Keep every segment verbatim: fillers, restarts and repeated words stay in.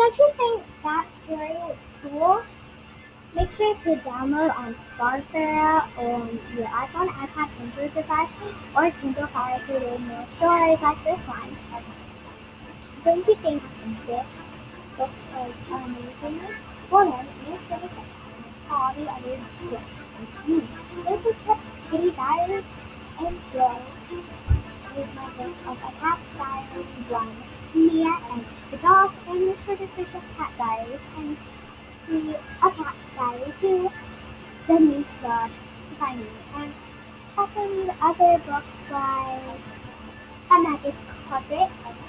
don't you think that story is cool? Make sure to download on Barkera on your iPhone, iPad, Android device, or Kindle Fire to read more stories like this one. Don't you think this book is amazing? Well then, make sure to check out all the other books. Mm. There's a Chip Kitty Diaries and Joy is my book of a cat's diary, one, Mia and the dog, and make sure to search up Cat Diaries and see a cat's diary too. The Mink Club to find me. And also read other books like A Magic Carpet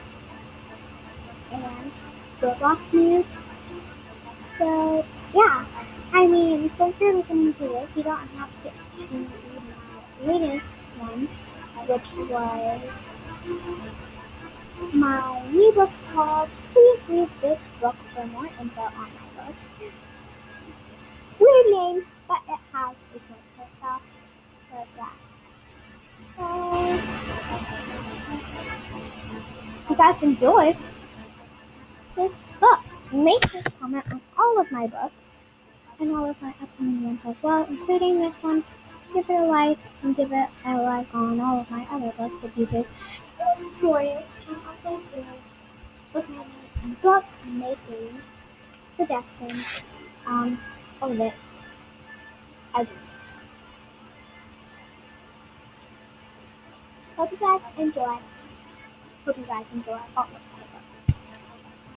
and Roblox News. So yeah, I mean, since you're listening to this, you don't have to, to read my latest one, which was my new book called Please Read This Book for More Info on My Books. Weird name, but it has a good stuff. So yeah. So if you guys enjoyed this book, make sure to comment on all of my books and all of my upcoming ones as well, including this one. Give it a like and give it a like on all of my other books if you just enjoy it. And also give book making, book making suggestions on all of it as well. Hope you guys enjoy. Hope you guys enjoy all of it.